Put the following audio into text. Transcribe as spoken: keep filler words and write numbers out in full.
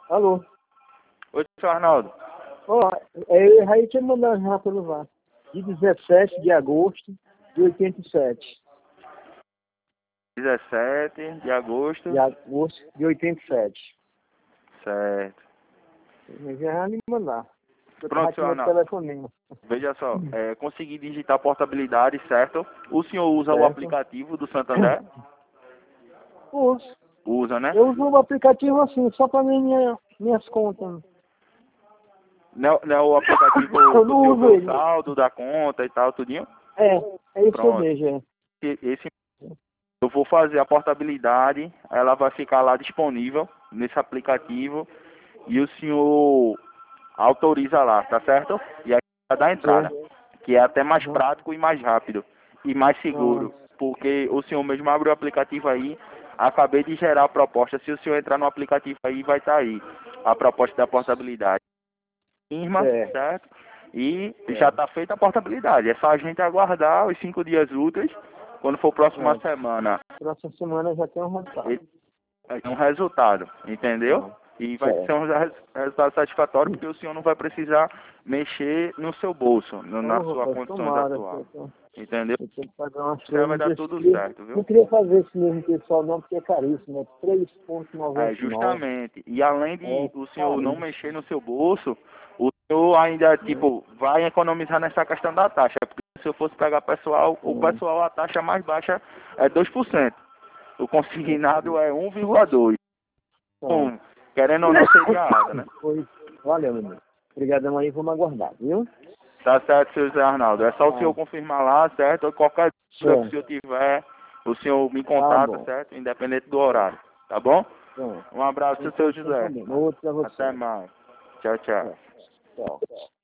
Alô? Oi, senhor Arnaldo. Ó, é, aí tinha mandado já pelo V A R. De dezessete de agosto de oitenta e sete. dezessete de agosto. De agosto de oitenta e sete. Certo. Mas já me mandar. Eu Pronto, senhor Arnaldo. telefonema. Veja só, é, consegui digitar a portabilidade, certo? O senhor usa Certo. o aplicativo do Santander? Uso. Usa, né? Eu uso o aplicativo assim, só para minha, minhas contas. Não, não é o aplicativo Eu do não senhor uso ver o ele. saldo da conta e tal, tudinho? É, é isso Pronto. que eu vejo, é. E- Esse, eu vou fazer a portabilidade, ela vai ficar lá disponível nesse aplicativo e o senhor autoriza lá, tá certo? E aí vai dar a entrada, Certo. que é até mais Uhum. prático e mais rápido e mais seguro, Pronto. porque o senhor mesmo abre o aplicativo aí, acabei de gerar a proposta, se o senhor entrar no aplicativo aí, vai estar aí a proposta da portabilidade. Firma, Certo. certo? E já Certo. está feita a portabilidade, é só a gente aguardar os cinco dias úteis, quando for próxima Pronto. semana, Próxima semana já tem um resultado. ele vai ter um resultado, entendeu? Pronto. E vai ser Certo. um res- resultado satisfatório porque o senhor não vai precisar mexer no seu bolso, no- na Oh, sua rapaz, condições tomara. atual. Eu tô- Entendeu? eu tenho que pagar umas Já vai coisas dar desse tudo preço. certo, viu? Não queria fazer esse mesmo pessoal não, porque é caríssimo, é três reais e É, noventa e nove. justamente. E além de É o senhor não caríssimo. mexer no seu bolso, o senhor ainda, tipo, vai economizar nessa questão da taxa. Porque se eu fosse pegar pessoal, o Hum. pessoal, a taxa mais baixa é dois por cento. O consignado é um vírgula dois por cento. Então, Hum, querendo ou não, seria alta, né? pois, valeu, meu amigo. Obrigadão aí, vamos aguardar, viu? Tá certo, seu Zé Arnaldo. É só o senhor Ah, confirmar lá, certo? Ou qualquer dúvida que o certo. senhor tiver, o senhor me Tá contata, bom. certo? Independente do horário. Tá bom? Então, Um abraço, sem seu sem José. problema. Outro pra Até você. mais. Tchau, tchau. É. Tchau.